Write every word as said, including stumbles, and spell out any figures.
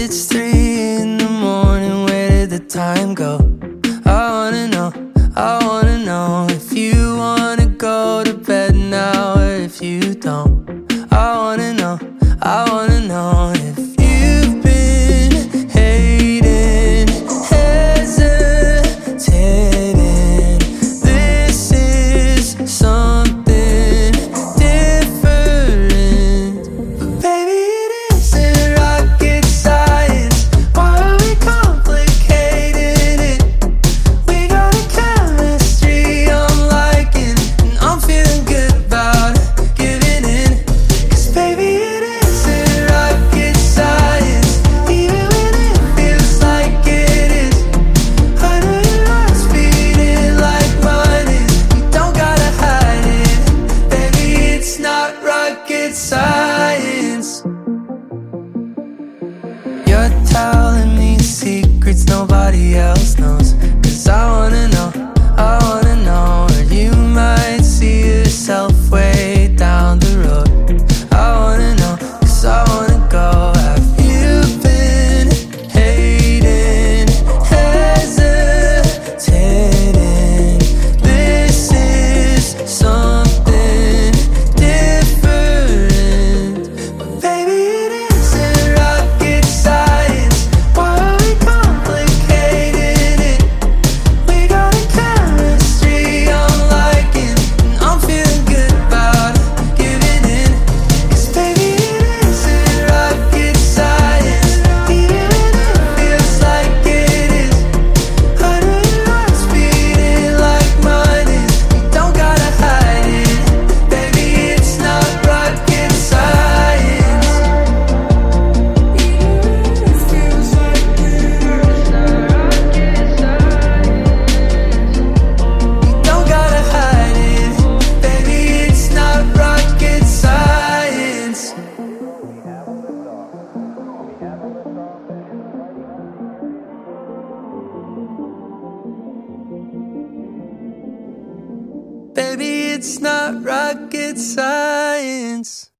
it's three in the morning, where did the time go? I wanna know, I wanna know if you wanna go to bed now or if you don't. I wanna know, I wanna know if you've been hating, hesitating. This is something different. But baby, it isn't rocket science. Why are we complicating it? We got a chemistry I'm liking, and I'm feeling good about giving in. Cause baby, it isn't rocket science, even when it feels like it is. I know your heart's beating like mine is. You don't gotta hide it, baby, it's not rocket science. You're telling me secrets nobody else knows. Cause I wanna know, I wanna know where you might see yourself way down the road. I wanna know, cause I wanna go. Have you been hating, hesitating? This is something different. But baby, it isn't rocket science. Why are we complicating it? We got a chemistry I'm liking, and I'm feeling good about giving in. Cause baby, it isn't rocket science, even when it feels like it is. I know your heart's beating like mine is. You don't gotta hide it, baby, it's not rocket science. It feels like it is. You don't gotta hide it, baby, it's not rocket science. Baby, it's not rocket science.